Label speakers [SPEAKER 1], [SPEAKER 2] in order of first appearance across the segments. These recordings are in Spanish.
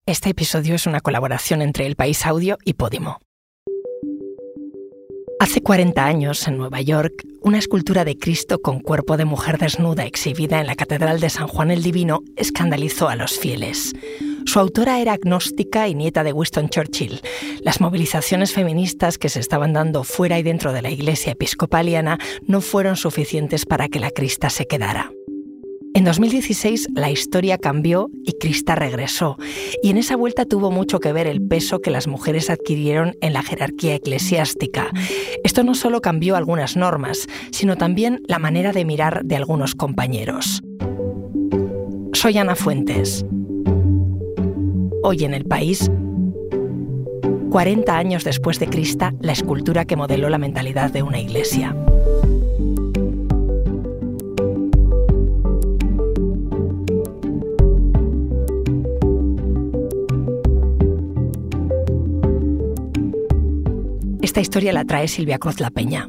[SPEAKER 1] Este episodio es una colaboración entre El País Audio y Podimo. Hace 40 años, en Nueva York, una escultura de Cristo con cuerpo de mujer desnuda exhibida en la Catedral de San Juan el Divino escandalizó a los fieles. Su autora era agnóstica y nieta de Winston Churchill. Las movilizaciones feministas que se estaban dando fuera y dentro de la Iglesia episcopaliana no fueron suficientes para que la Crista se quedara. En 2016 la historia cambió y Crista regresó, y en esa vuelta tuvo mucho que ver el peso que las mujeres adquirieron en la jerarquía eclesiástica. Esto no solo cambió algunas normas, sino también la manera de mirar de algunos compañeros. Soy Ana Fuentes. Hoy en El País, 40 años después de Crista, la escultura que modeló la mentalidad de una iglesia. Esta historia la trae Silvia Cruz La Peña.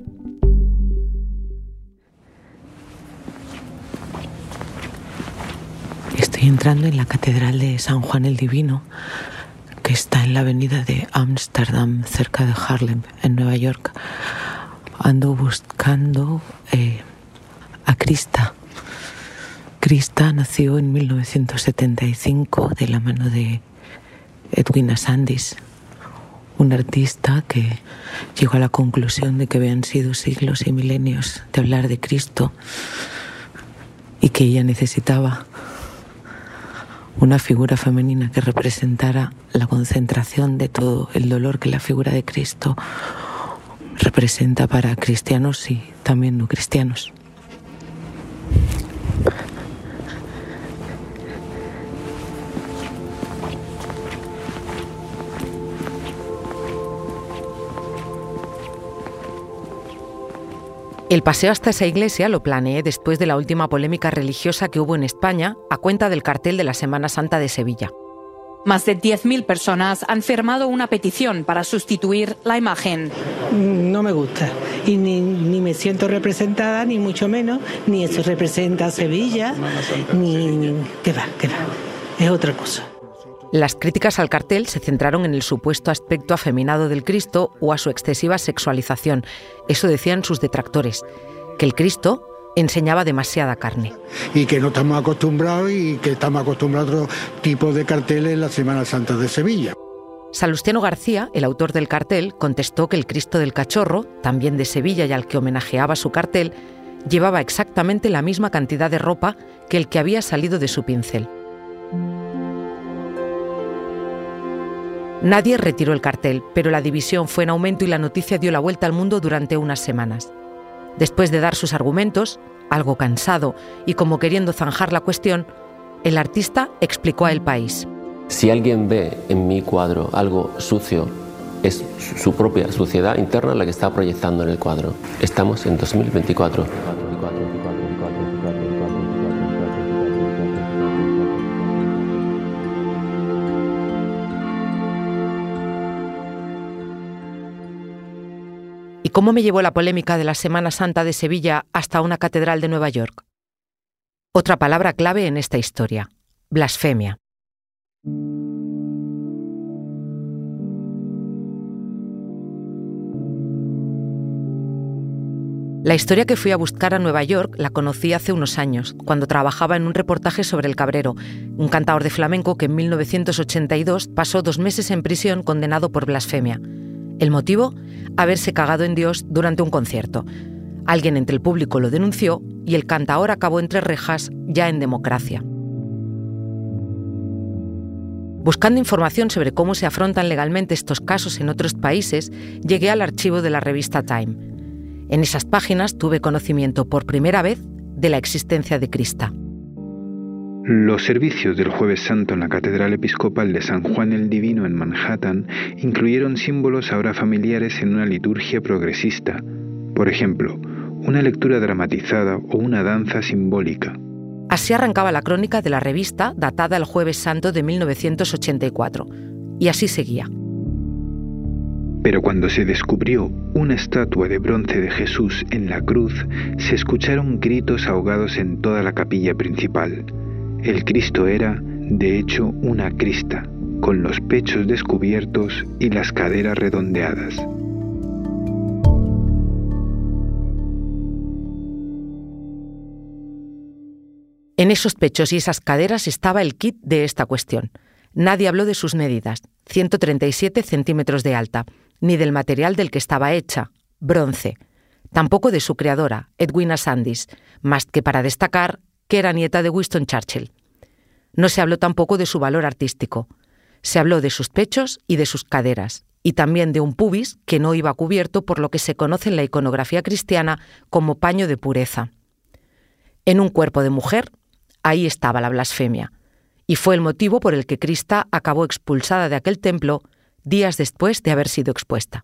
[SPEAKER 2] Estoy entrando en la Catedral de San Juan el Divino, que está en la avenida de Ámsterdam, cerca de Harlem, en Nueva York. Ando buscando a Crista. Crista nació en 1975 de la mano de Edwin Asandis, un artista que llegó a la conclusión de que habían sido siglos y milenios de hablar de Cristo y que ella necesitaba una figura femenina que representara la concentración de todo el dolor que la figura de Cristo representa para cristianos y también no cristianos.
[SPEAKER 3] El paseo hasta esa iglesia lo planeé después de la última polémica religiosa que hubo en España a cuenta del cartel de la Semana Santa de Sevilla.
[SPEAKER 4] Más de 10.000 personas han firmado una petición para sustituir la imagen.
[SPEAKER 5] No me gusta y ni me siento representada, ni mucho menos, ni eso representa a Sevilla, ni... ¿Qué va? Es otra cosa.
[SPEAKER 3] Las críticas al cartel se centraron en el supuesto aspecto afeminado del Cristo o a su excesiva sexualización. Eso decían sus detractores, que el Cristo enseñaba demasiada carne.
[SPEAKER 6] Y que no estamos acostumbrados y que estamos acostumbrados a otro tipo de carteles en la Semana Santa de Sevilla.
[SPEAKER 3] Salustiano García, el autor del cartel, contestó que el Cristo del Cachorro, también de Sevilla y al que homenajeaba su cartel, llevaba exactamente la misma cantidad de ropa que el que había salido de su pincel. Nadie retiró el cartel, pero la división fue en aumento y la noticia dio la vuelta al mundo durante unas semanas. Después de dar sus argumentos, algo cansado y como queriendo zanjar la cuestión, el artista explicó a El País.
[SPEAKER 7] Si alguien ve en mi cuadro algo sucio, es su propia suciedad interna la que está proyectando en el cuadro. Estamos en 2024.
[SPEAKER 3] ¿Y cómo me llevó la polémica de la Semana Santa de Sevilla hasta una catedral de Nueva York? Otra palabra clave en esta historia: blasfemia. La historia que fui a buscar a Nueva York la conocí hace unos años, cuando trabajaba en un reportaje sobre El Cabrero, un cantaor de flamenco que en 1982 pasó 2 meses en prisión condenado por blasfemia. El motivo: haberse cagado en Dios durante un concierto. Alguien entre el público lo denunció y el cantaor acabó entre rejas, ya en democracia. Buscando información sobre cómo se afrontan legalmente estos casos en otros países, llegué al archivo de la revista Time. En esas páginas tuve conocimiento por primera vez de la existencia de Crista.
[SPEAKER 8] Los servicios del Jueves Santo en la Catedral Episcopal de San Juan el Divino en Manhattan incluyeron símbolos ahora familiares en una liturgia progresista. Por ejemplo, una lectura dramatizada o una danza simbólica.
[SPEAKER 3] Así arrancaba la crónica de la revista, datada el Jueves Santo de 1984. Y así seguía.
[SPEAKER 8] Pero cuando se descubrió una estatua de bronce de Jesús en la cruz, se escucharon gritos ahogados en toda la capilla principal. El Cristo era, de hecho, una crista, con los pechos descubiertos y las caderas redondeadas.
[SPEAKER 3] En esos pechos y esas caderas estaba el kit de esta cuestión. Nadie habló de sus medidas, 137 centímetros de alta, ni del material del que estaba hecha, bronce. Tampoco de su creadora, Edwina Sandys, más que para destacar que era nieta de Winston Churchill. No se habló tampoco de su valor artístico. Se habló de sus pechos y de sus caderas, y también de un pubis que no iba cubierto por lo que se conoce en la iconografía cristiana como paño de pureza. En un cuerpo de mujer, ahí estaba la blasfemia, y fue el motivo por el que Krista acabó expulsada de aquel templo días después de haber sido expuesta.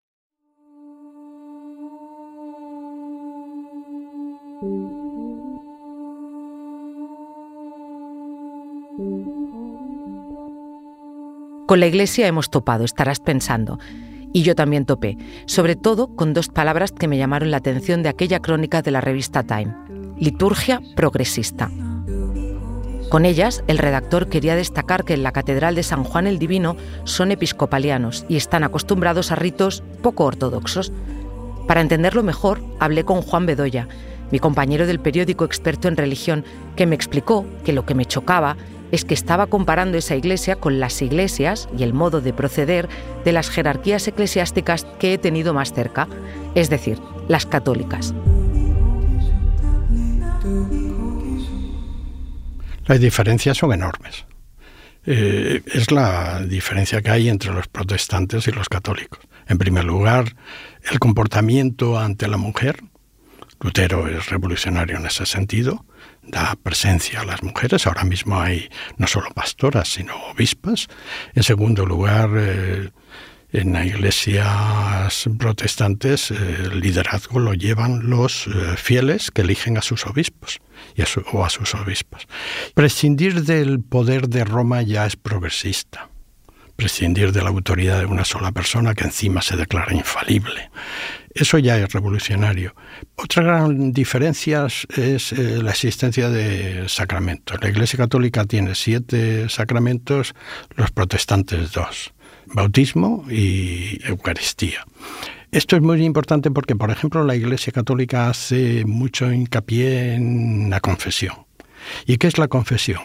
[SPEAKER 3] Con la Iglesia hemos topado, estarás pensando, y yo también topé, sobre todo con dos palabras que me llamaron la atención de aquella crónica de la revista Time: liturgia progresista. Con ellas, el redactor quería destacar que en la Catedral de San Juan el Divino son episcopalianos y están acostumbrados a ritos poco ortodoxos. Para entenderlo mejor, hablé con Juan Bedoya, mi compañero del periódico experto en religión, que me explicó que lo que me chocaba es que estaba comparando esa iglesia con las iglesias y el modo de proceder de las jerarquías eclesiásticas que he tenido más cerca, es decir, las católicas.
[SPEAKER 9] Las diferencias son enormes. Es la diferencia que hay entre los protestantes y los católicos. En primer lugar, el comportamiento ante la mujer. Lutero es revolucionario en ese sentido, da presencia a las mujeres. Ahora mismo hay no solo pastoras, sino obispas. En segundo lugar, en las iglesias protestantes el liderazgo lo llevan los fieles que eligen a sus obispos o a sus obispas. Prescindir del poder de Roma ya es progresista. Prescindir de la autoridad de una sola persona que encima se declara infalible. Eso ya es revolucionario. Otra gran diferencia es la existencia de sacramentos. La Iglesia Católica tiene 7 sacramentos, los protestantes 2. Bautismo y Eucaristía. Esto es muy importante porque, por ejemplo, la Iglesia Católica hace mucho hincapié en la confesión. ¿Y qué es la confesión?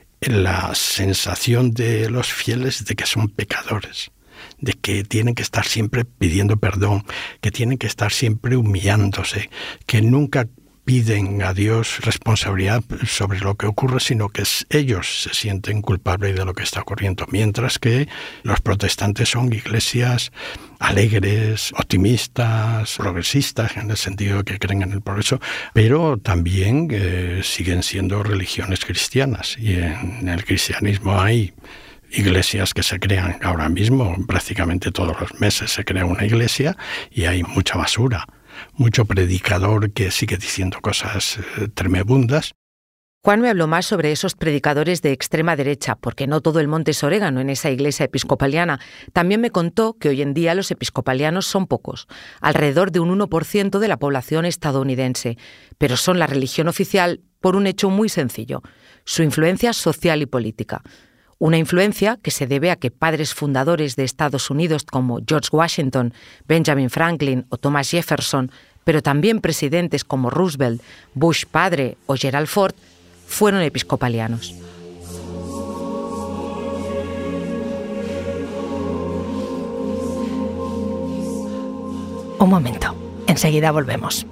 [SPEAKER 9] La sensación de los fieles de que son pecadores, de que tienen que estar siempre pidiendo perdón, que tienen que estar siempre humillándose, que nunca piden a Dios responsabilidad sobre lo que ocurre, sino que ellos se sienten culpables de lo que está ocurriendo, mientras que los protestantes son iglesias alegres, optimistas, progresistas, en el sentido de que creen en el progreso, pero también siguen siendo religiones cristianas, y en el cristianismo hay iglesias que se crean ahora mismo, prácticamente todos los meses se crea una iglesia, y hay mucha basura. Mucho predicador que sigue diciendo cosas tremebundas.
[SPEAKER 3] Juan me habló más sobre esos predicadores de extrema derecha, porque no todo el monte es orégano en esa iglesia episcopaliana. También me contó que hoy en día los episcopalianos son pocos, alrededor de un 1% de la población estadounidense, pero son la religión oficial por un hecho muy sencillo: su influencia social y política. Una influencia que se debe a que padres fundadores de Estados Unidos como George Washington, Benjamin Franklin o Thomas Jefferson, pero también presidentes como Roosevelt, Bush padre o Gerald Ford, fueron episcopalianos.
[SPEAKER 1] Un momento, enseguida volvemos.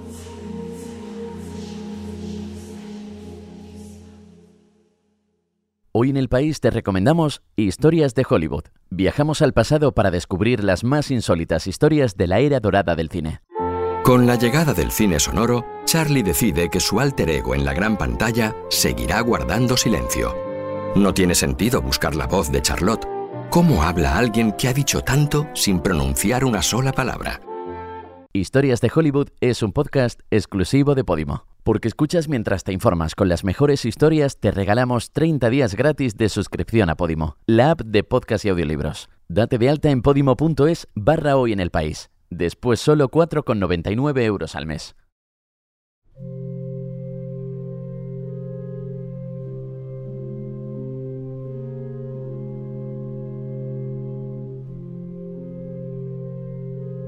[SPEAKER 10] Hoy en El País te recomendamos Historias de Hollywood. Viajamos al pasado para descubrir las más insólitas historias de la era dorada del cine.
[SPEAKER 11] Con la llegada del cine sonoro, Charlie decide que su alter ego en la gran pantalla seguirá guardando silencio. No tiene sentido buscar la voz de Charlotte. ¿Cómo habla alguien que ha dicho tanto sin pronunciar una sola palabra?
[SPEAKER 10] Historias de Hollywood es un podcast exclusivo de Podimo. Porque escuchas mientras te informas con las mejores historias, te regalamos 30 días gratis de suscripción a Podimo, la app de podcast y audiolibros. Date de alta en podimo.es/hoy en el país. Después solo 4,99 € al mes.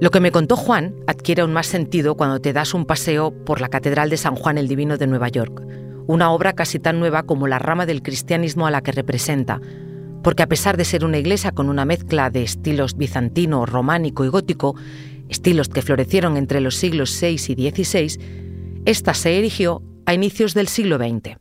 [SPEAKER 3] Lo que me contó Juan adquiere aún más sentido cuando te das un paseo por la Catedral de San Juan el Divino de Nueva York, una obra casi tan nueva como la rama del cristianismo a la que representa, porque a pesar de ser una iglesia con una mezcla de estilos bizantino, románico y gótico, estilos que florecieron entre los siglos VI y XVI, esta se erigió a inicios del siglo XX.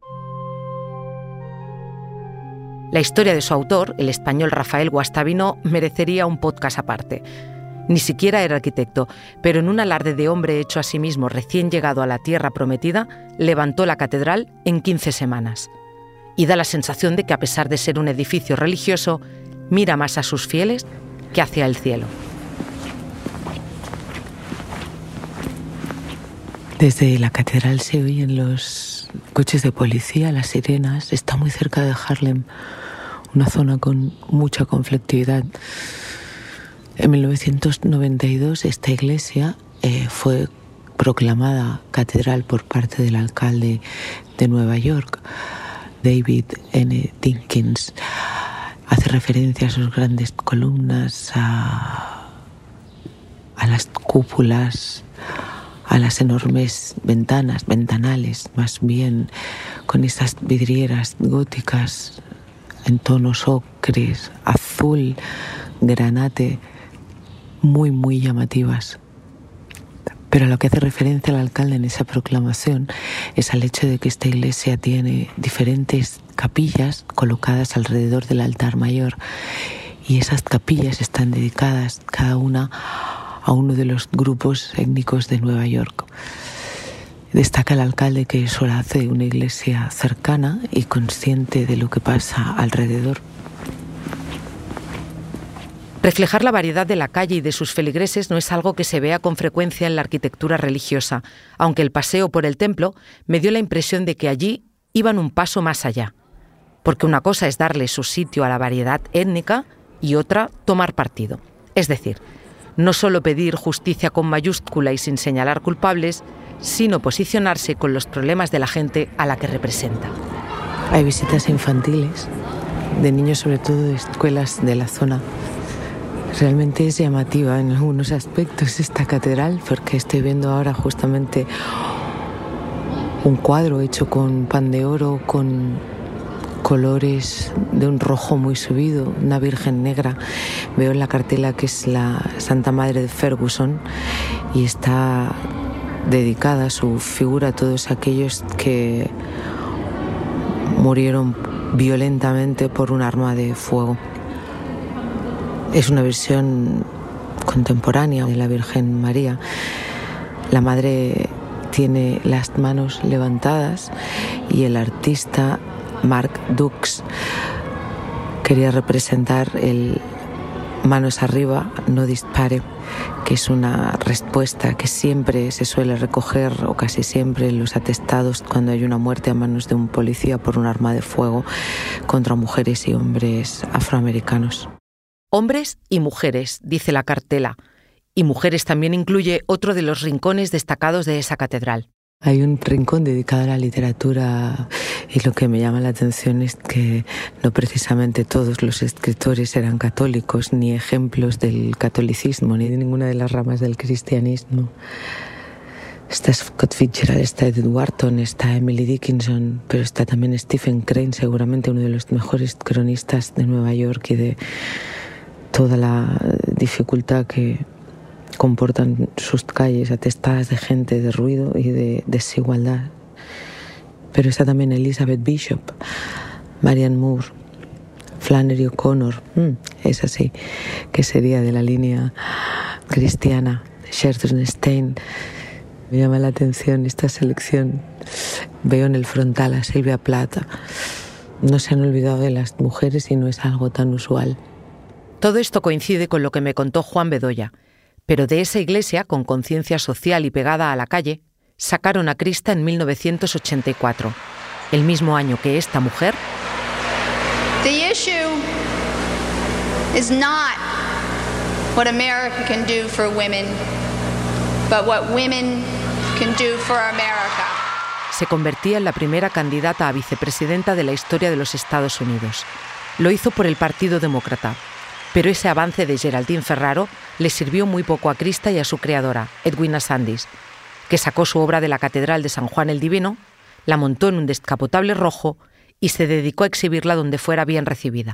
[SPEAKER 3] La historia de su autor, el español Rafael Guastavino, merecería un podcast aparte. Ni siquiera era arquitecto, pero en un alarde de hombre hecho a sí mismo recién llegado a la tierra prometida, levantó la catedral en 15 semanas. Y da la sensación de que, a pesar de ser un edificio religioso, mira más a sus fieles que hacia el cielo.
[SPEAKER 2] Desde la catedral se oyen los coches de policía, las sirenas. Está muy cerca de Harlem, una zona con mucha conflictividad. En 1992 esta iglesia fue proclamada catedral por parte del alcalde de Nueva York, David N. Dinkins. Hace referencia a sus grandes columnas, a las cúpulas, a las enormes ventanales más bien, con esas vidrieras góticas en tonos ocres, azul, granate, muy, muy llamativas. Pero a lo que hace referencia el alcalde en esa proclamación es al hecho de que esta iglesia tiene diferentes capillas colocadas alrededor del altar mayor, y esas capillas están dedicadas cada una a uno de los grupos étnicos de Nueva York. Destaca el alcalde que eso la hace una iglesia cercana y consciente de lo que pasa alrededor.
[SPEAKER 3] Reflejar la variedad de la calle y de sus feligreses no es algo que se vea con frecuencia en la arquitectura religiosa, aunque el paseo por el templo me dio la impresión de que allí iban un paso más allá. Porque una cosa es darle su sitio a la variedad étnica y otra tomar partido. Es decir, no solo pedir justicia con mayúscula y sin señalar culpables, sino posicionarse con los problemas de la gente a la que representa.
[SPEAKER 2] Hay visitas infantiles, de niños sobre todo de escuelas de la zona. Realmente es llamativa en algunos aspectos esta catedral, porque estoy viendo ahora justamente un cuadro hecho con pan de oro, con colores de un rojo muy subido, una Virgen negra. Veo en la cartela que es la Santa Madre de Ferguson y está dedicada su figura a todos aquellos que murieron violentamente por un arma de fuego. Es una versión contemporánea de la Virgen María. La Madre tiene las manos levantadas y el artista Mark Dux quería representar el manos arriba, no dispare, que es una respuesta que siempre se suele recoger, o casi siempre, en los atestados cuando hay una muerte a manos de un policía por un arma de fuego contra mujeres y hombres afroamericanos.
[SPEAKER 3] Hombres y mujeres, dice la cartela, y mujeres también incluye otro de los rincones destacados de esa catedral.
[SPEAKER 2] Hay un rincón dedicado a la literatura y lo que me llama la atención es que no precisamente todos los escritores eran católicos, ni ejemplos del catolicismo, ni de ninguna de las ramas del cristianismo. Está Scott Fitzgerald, está Edith Wharton, está Emily Dickinson, pero está también Stephen Crane, seguramente uno de los mejores cronistas de Nueva York y de toda la dificultad que comportan sus calles atestadas de gente, de ruido y de desigualdad. Pero está también Elizabeth Bishop, Marianne Moore, Flannery O'Connor, es así, que sería de la línea cristiana, Sherton Stein. Me llama la atención esta selección. Veo en el frontal a Sylvia Plath. No se han olvidado de las mujeres y no es algo tan usual.
[SPEAKER 3] Todo esto coincide con lo que me contó Juan Bedoya, pero de esa iglesia, con conciencia social y pegada a la calle, sacaron a Krista en 1984, el mismo año que esta mujer.
[SPEAKER 12] The issue is not what America can do for women, but what women can do for America.
[SPEAKER 3] Se convertía en la primera candidata a vicepresidenta de la historia de los Estados Unidos. Lo hizo por el Partido Demócrata. Pero ese avance de Geraldine Ferraro le sirvió muy poco a Christa y a su creadora, Edwina Sandys, que sacó su obra de la Catedral de San Juan el Divino, la montó en un descapotable rojo y se dedicó a exhibirla donde fuera bien recibida.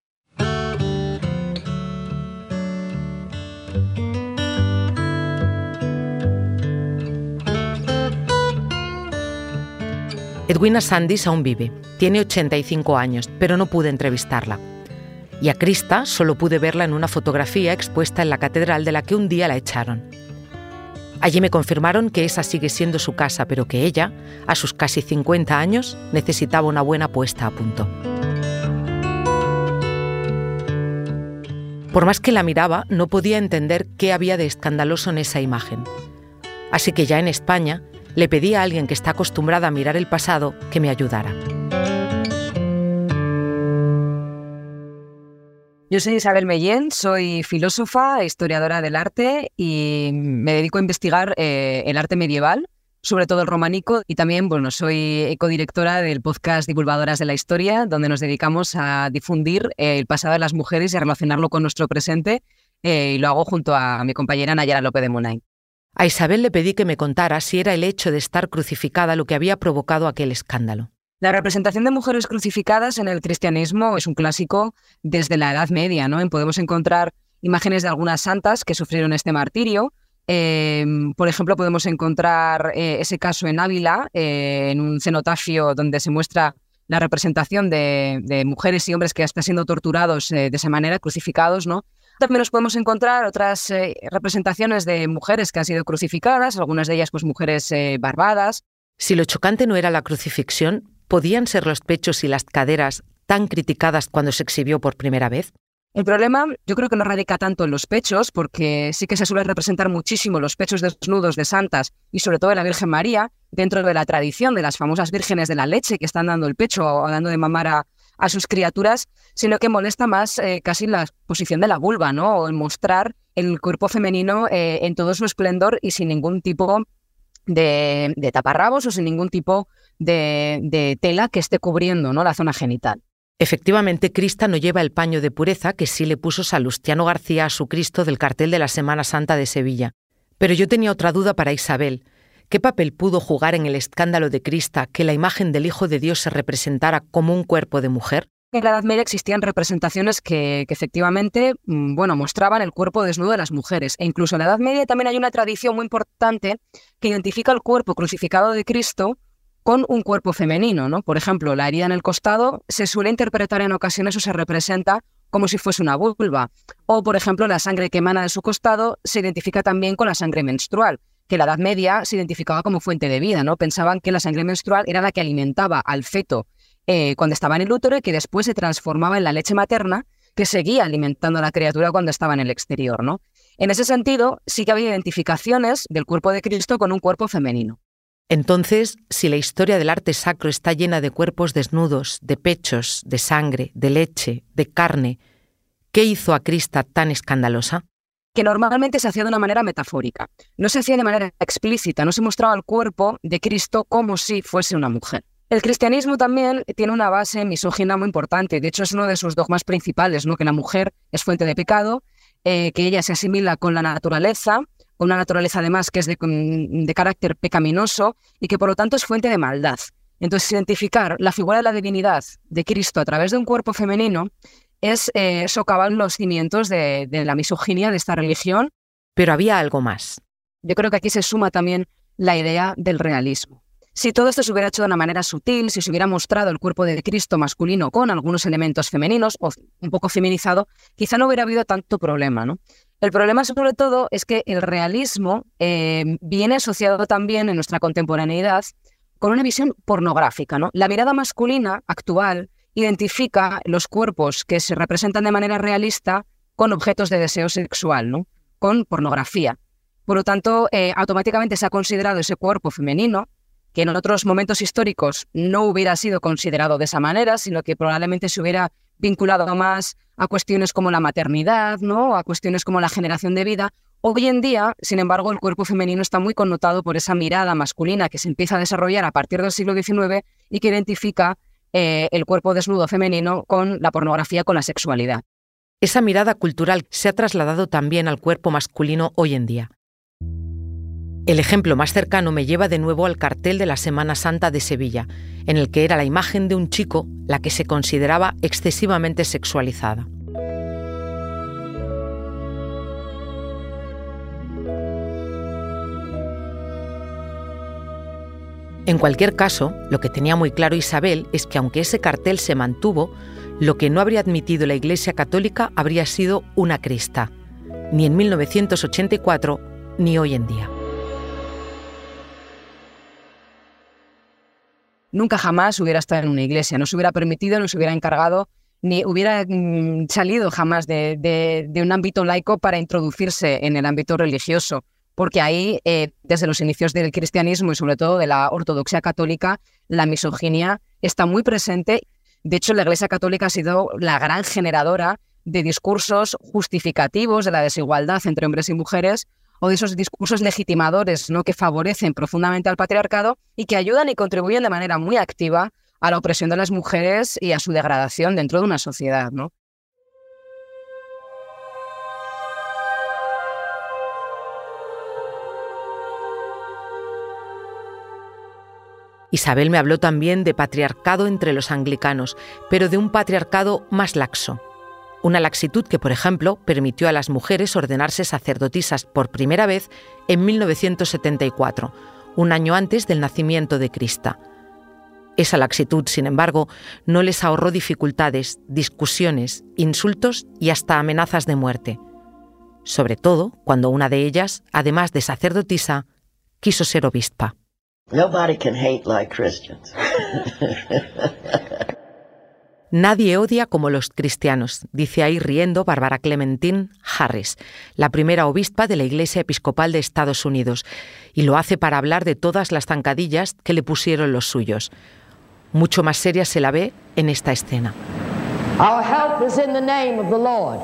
[SPEAKER 3] Edwina Sandys aún vive, tiene 85 años, pero no pude entrevistarla. Y a Christa solo pude verla en una fotografía expuesta en la catedral de la que un día la echaron. Allí me confirmaron que esa sigue siendo su casa, pero que ella, a sus casi 50 años, necesitaba una buena puesta a punto. Por más que la miraba, no podía entender qué había de escandaloso en esa imagen. Así que ya en España, le pedí a alguien que está acostumbrada a mirar el pasado que me ayudara.
[SPEAKER 13] Yo soy Isabel Mellén, soy filósofa, historiadora del arte y me dedico a investigar el arte medieval, sobre todo el románico, y también soy codirectora del podcast Divulgadoras de la Historia, donde nos dedicamos a difundir el pasado de las mujeres y a relacionarlo con nuestro presente, y lo hago junto a mi compañera Nayara López de Munain.
[SPEAKER 3] A Isabel le pedí que me contara si era el hecho de estar crucificada lo que había provocado aquel escándalo.
[SPEAKER 13] La representación de mujeres crucificadas en el cristianismo es un clásico desde la Edad Media, ¿no? Podemos encontrar imágenes de algunas santas que sufrieron este martirio. Por ejemplo, podemos encontrar ese caso en Ávila, en un cenotafio donde se muestra la representación de mujeres y hombres que están siendo torturados de esa manera, crucificados, ¿no? También nos podemos encontrar otras representaciones de mujeres que han sido crucificadas, algunas de ellas mujeres barbadas.
[SPEAKER 3] Si lo chocante no era la crucifixión, ¿podían ser los pechos y las caderas tan criticadas cuando se exhibió por primera vez?
[SPEAKER 13] El problema yo creo que no radica tanto en los pechos, porque sí que se suele representar muchísimo los pechos desnudos de santas y sobre todo de la Virgen María, dentro de la tradición de las famosas vírgenes de la leche que están dando el pecho o dando de mamar a sus criaturas, sino que molesta más casi la posición de la vulva, ¿no? O el mostrar el cuerpo femenino en todo su esplendor y sin ningún tipo de taparrabos o sin ningún tipo de tela que esté cubriendo, ¿no?, la zona genital.
[SPEAKER 3] Efectivamente, Christa no lleva el paño de pureza que sí le puso Salustiano García a su Cristo del cartel de la Semana Santa de Sevilla. Pero yo tenía otra duda para Isabel. ¿Qué papel pudo jugar en el escándalo de Christa que la imagen del Hijo de Dios se representara como un cuerpo de mujer?
[SPEAKER 13] En la Edad Media existían representaciones que efectivamente mostraban el cuerpo desnudo de las mujeres. E incluso en la Edad Media también hay una tradición muy importante que identifica el cuerpo crucificado de Cristo con un cuerpo femenino, ¿no? Por ejemplo, la herida en el costado se suele interpretar en ocasiones o se representa como si fuese una vulva. O, por ejemplo, la sangre que emana de su costado se identifica también con la sangre menstrual, que en la Edad Media se identificaba como fuente de vida, ¿no? Pensaban que la sangre menstrual era la que alimentaba al feto cuando estaba en el útero y que después se transformaba en la leche materna que seguía alimentando a la criatura cuando estaba en el exterior, ¿no? En ese sentido, sí que había identificaciones del cuerpo de Cristo con un cuerpo femenino.
[SPEAKER 3] Entonces, si la historia del arte sacro está llena de cuerpos desnudos, de pechos, de sangre, de leche, de carne, ¿qué hizo a Christa tan escandalosa?
[SPEAKER 13] Que normalmente se hacía de una manera metafórica. No se hacía de manera explícita, no se mostraba el cuerpo de Cristo como si fuese una mujer. El cristianismo también tiene una base misógina muy importante. De hecho, es uno de sus dogmas principales, ¿no? Que la mujer es fuente de pecado, que ella se asimila con la naturaleza, con una naturaleza además que es de carácter pecaminoso y que por lo tanto es fuente de maldad. Entonces, identificar la figura de la divinidad de Cristo a través de un cuerpo femenino es socavar los cimientos de la misoginia de esta religión.
[SPEAKER 3] Pero había algo más.
[SPEAKER 13] Yo creo que aquí se suma también la idea del realismo. Si todo esto se hubiera hecho de una manera sutil, si se hubiera mostrado el cuerpo de Cristo masculino con algunos elementos femeninos o un poco feminizado, quizá no hubiera habido tanto problema, ¿no? El problema sobre todo es que el realismo viene asociado también en nuestra contemporaneidad con una visión pornográfica, ¿no? La mirada masculina actual identifica los cuerpos que se representan de manera realista con objetos de deseo sexual, ¿no? Con pornografía. Por lo tanto, automáticamente se ha considerado ese cuerpo femenino que en otros momentos históricos no hubiera sido considerado de esa manera, sino que probablemente se hubiera vinculado más a cuestiones como la maternidad, ¿no? A cuestiones como la generación de vida. Hoy en día, sin embargo, el cuerpo femenino está muy connotado por esa mirada masculina que se empieza a desarrollar a partir del siglo XIX y que identifica el cuerpo desnudo femenino con la pornografía, con la sexualidad.
[SPEAKER 3] Esa mirada cultural se ha trasladado también al cuerpo masculino hoy en día. El ejemplo más cercano me lleva de nuevo al cartel de la Semana Santa de Sevilla, en el que era la imagen de un chico la que se consideraba excesivamente sexualizada. En cualquier caso, lo que tenía muy claro Isabel es que aunque ese cartel se mantuvo, lo que no habría admitido la Iglesia Católica habría sido una crista, ni en 1984 ni hoy en día.
[SPEAKER 13] Nunca jamás hubiera estado en una iglesia, no se hubiera permitido, no se hubiera encargado, ni hubiera salido jamás de un ámbito laico para introducirse en el ámbito religioso, porque ahí, desde los inicios del cristianismo y sobre todo de la ortodoxia católica, la misoginia está muy presente. De hecho, la Iglesia Católica ha sido la gran generadora de discursos justificativos de la desigualdad entre hombres y mujeres, o de esos discursos legitimadores, ¿no?, que favorecen profundamente al patriarcado y que ayudan y contribuyen de manera muy activa a la opresión de las mujeres y a su degradación dentro de una sociedad, ¿no?
[SPEAKER 3] Isabel me habló también de patriarcado entre los anglicanos, pero de un patriarcado más laxo. Una laxitud que, por ejemplo, permitió a las mujeres ordenarse sacerdotisas por primera vez en 1974, un año antes del nacimiento de Crista. Esa laxitud, sin embargo, no les ahorró dificultades, discusiones, insultos y hasta amenazas de muerte. Sobre todo cuando una de ellas, además de sacerdotisa, quiso ser obispa.
[SPEAKER 14] Nobody can hate like Christians.
[SPEAKER 3] Nadie odia como los cristianos, dice ahí riendo Barbara Clementine Harris, la primera obispa de la Iglesia Episcopal de Estados Unidos, y lo hace para hablar de todas las zancadillas que le pusieron los suyos. Mucho más seria se la ve en esta escena.
[SPEAKER 15] Our help is in the name of the Lord.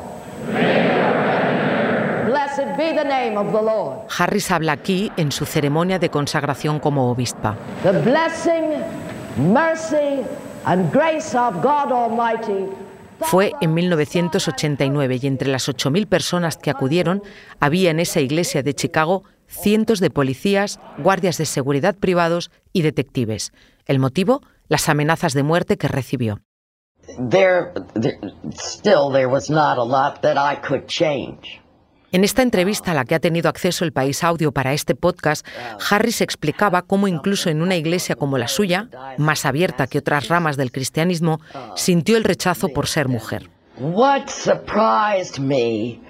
[SPEAKER 15] Blessed be the name of the Lord.
[SPEAKER 3] Harris habla aquí en su ceremonia de consagración como obispa.
[SPEAKER 15] The blessing, mercy and grace of God Almighty.
[SPEAKER 3] Fue en 1989 y entre las 8.000 personas que acudieron había en esa iglesia de Chicago cientos de policías, guardias de seguridad privados y detectives. ¿El motivo? Las amenazas de muerte que recibió.
[SPEAKER 14] There was not a lot that I could change.
[SPEAKER 3] En esta entrevista a la que ha tenido acceso El País Audio para este podcast, Harris explicaba cómo incluso en una iglesia como la suya, más abierta que otras ramas del cristianismo, sintió el rechazo por ser mujer.
[SPEAKER 14] What surprised me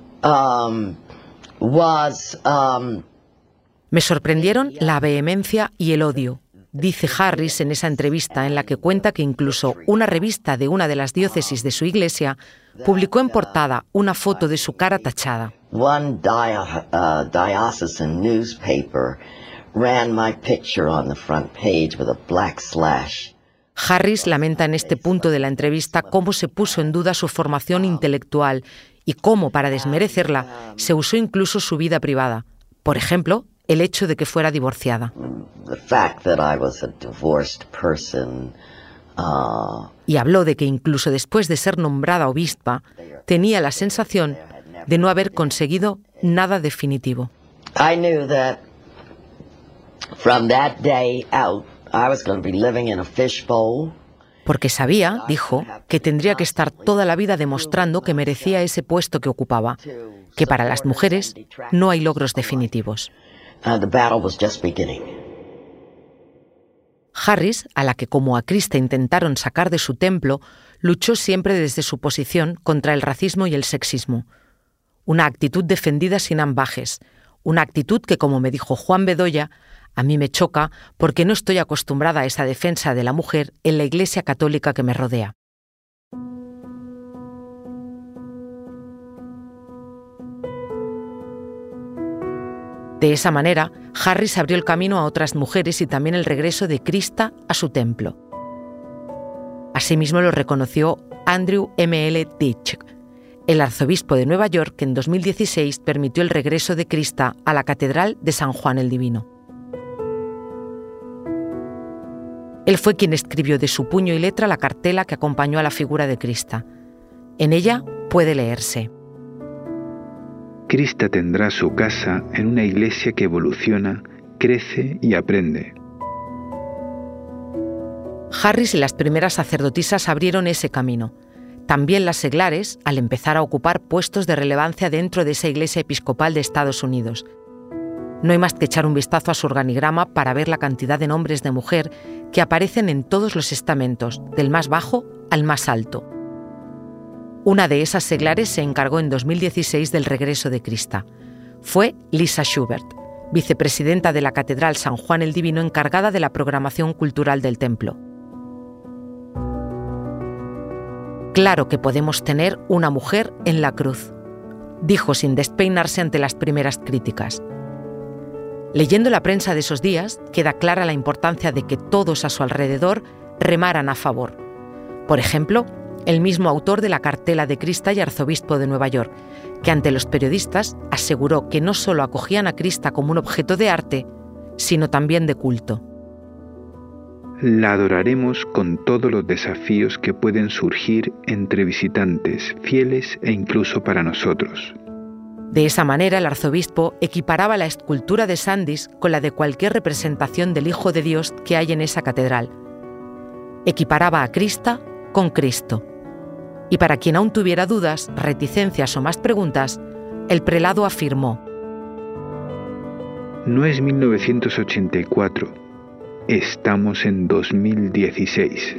[SPEAKER 14] was
[SPEAKER 3] Me sorprendieron la vehemencia y el odio, dice Harris en esa entrevista en la que cuenta que incluso una revista de una de las diócesis de su iglesia publicó en portada una foto de su cara tachada.
[SPEAKER 14] One diocesan newspaper ran my picture on the front page with a black slash.
[SPEAKER 3] Harris lamenta en este punto de la entrevista cómo se puso en duda su formación intelectual y cómo, para desmerecerla, se usó incluso su vida privada. Por ejemplo, el hecho de que fuera divorciada. Y habló de que incluso después de ser nombrada obispa, tenía la sensación de no haber conseguido nada definitivo.
[SPEAKER 14] I knew that from that day out, I was going to be living in a fishbowl.
[SPEAKER 3] Porque sabía, dijo, que tendría que estar toda la vida demostrando que merecía ese puesto que ocupaba, que para las mujeres no hay logros definitivos.
[SPEAKER 14] The battle was just beginning.
[SPEAKER 3] Harris, a la que como a Crista intentaron sacar de su templo, luchó siempre desde su posición contra el racismo y el sexismo. Una actitud defendida sin ambajes, una actitud que, como me dijo Juan Bedoya, a mí me choca porque no estoy acostumbrada a esa defensa de la mujer en la Iglesia Católica que me rodea. De esa manera, Harris abrió el camino a otras mujeres y también el regreso de Crista a su templo. Asimismo lo reconoció Andrew M.L. Ditch, el arzobispo de Nueva York que en 2016 permitió el regreso de Crista a la Catedral de San Juan el Divino. Él fue quien escribió de su puño y letra la cartela que acompañó a la figura de Crista. En ella puede leerse:
[SPEAKER 8] Krista tendrá su casa en una iglesia que evoluciona, crece y aprende.
[SPEAKER 3] Harris y las primeras sacerdotisas abrieron ese camino. También las seglares, al empezar a ocupar puestos de relevancia dentro de esa iglesia episcopal de Estados Unidos. No hay más que echar un vistazo a su organigrama para ver la cantidad de nombres de mujer que aparecen en todos los estamentos, del más bajo al más alto. Una de esas seglares se encargó en 2016 del regreso de Krista. Fue Lisa Schubert, vicepresidenta de la Catedral San Juan el Divino, encargada de la programación cultural del templo. Claro que podemos tener una mujer en la cruz, dijo sin despeinarse ante las primeras críticas. Leyendo la prensa de esos días, queda clara la importancia de que todos a su alrededor remaran a favor. Por ejemplo, el mismo autor de la cartela de Krista y arzobispo de Nueva York, que ante los periodistas aseguró que no solo acogían a Krista como un objeto de arte, sino también de culto.
[SPEAKER 8] La adoraremos con todos los desafíos que pueden surgir entre visitantes, fieles e incluso para nosotros.
[SPEAKER 3] De esa manera, el arzobispo equiparaba la escultura de Sandys con la de cualquier representación del Hijo de Dios que hay en esa catedral. Equiparaba a Krista con Cristo. Y para quien aún tuviera dudas, reticencias o más preguntas, el prelado afirmó:
[SPEAKER 8] No es 1984, estamos en 2016.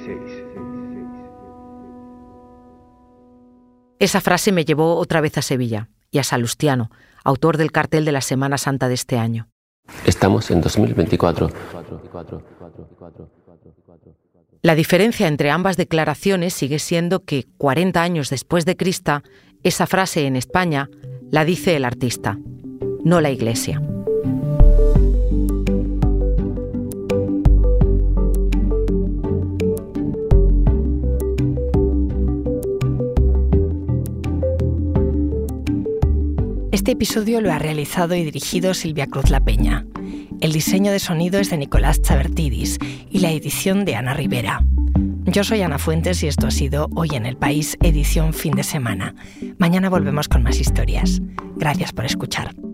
[SPEAKER 3] Esa frase me llevó otra vez a Sevilla y a Salustiano, autor del cartel de la Semana Santa de este año.
[SPEAKER 7] Estamos en 2024.
[SPEAKER 3] La diferencia entre ambas declaraciones sigue siendo que 40 años después de Krista, esa frase en España la dice el artista, no la Iglesia.
[SPEAKER 1] Este episodio lo ha realizado y dirigido Silvia Cruz La Peña. El diseño de sonido es de Nicolás Chavertidis y la edición de Ana Rivera. Yo soy Ana Fuentes y esto ha sido Hoy en el País, edición fin de semana. Mañana volvemos con más historias. Gracias por escuchar.